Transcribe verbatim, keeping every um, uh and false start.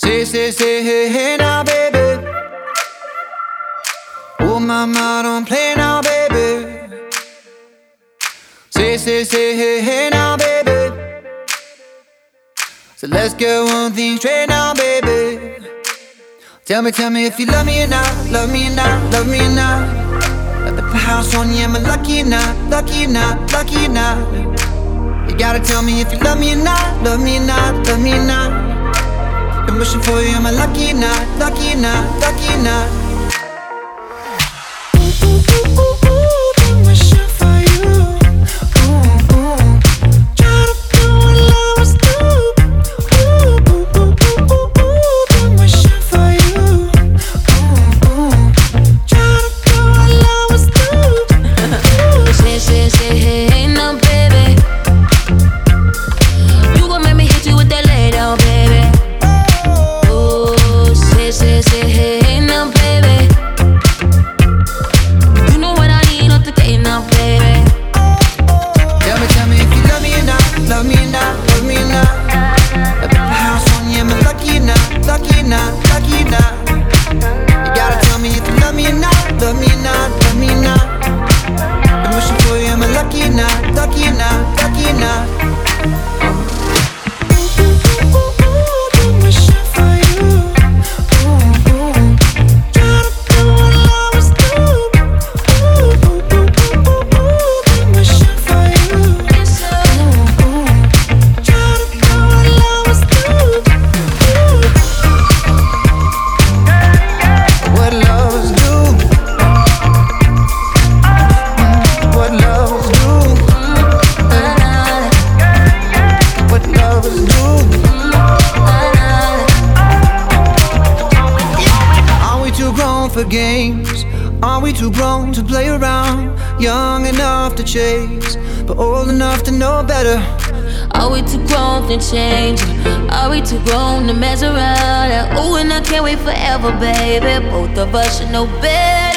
Say, say, say, hey, hey now, baby. Oh, mama, don't play now, baby. Say, say, say, hey, hey now, baby. So let's get one thing straight now, baby. Tell me, tell me if you love me or not, love me or not, love me or not. At the house on you, am I lucky or not, lucky or not, lucky or not? You gotta tell me if you love me or not, love me or not, love me or not. Been wishing for you, am I lucky or not, lucky or not, lucky or not? Ooh, ooh, ooh, ooh, ooh, been wishing for you. Ooh, ooh. Try to do what lovers do. Ooh, ooh, ooh, ooh, ooh, ooh, been wishing for you. Ooh, ooh. Try to do what lovers do. Say, say, say, hey, hey, no, baby. You gon' make me hit you with that lay down, baby. Ooh, say, say, say, hey, hey, no, baby. You know what I need, not the day now, baby. Tell me, tell me if you love me or not, love me or not, love me or not. At the house on you, am I lucky or not, lucky or not, lucky or not? You gotta tell me if you love me or not, love me or not, love me or not. Been wishing for you, am I lucky or not, lucky or not, lucky or not? Ooh, ooh, ooh, ooh, ooh, been wishing for you. Ooh, ooh. Try to do what lovers do. Ooh, ooh, ooh, ooh, ooh, ooh, been wishing for you. Ooh, ooh. Try to do what lovers do. Ooh. What lovers do. Mm, What lovers do. What lovers do. Are we too grown for games? Are we too grown to play around? Young enough to chase, but old enough to know better. Are we too grown to change? Are we too grown to mess around? Ooh, and I can't wait forever, baby. Both of us should know better.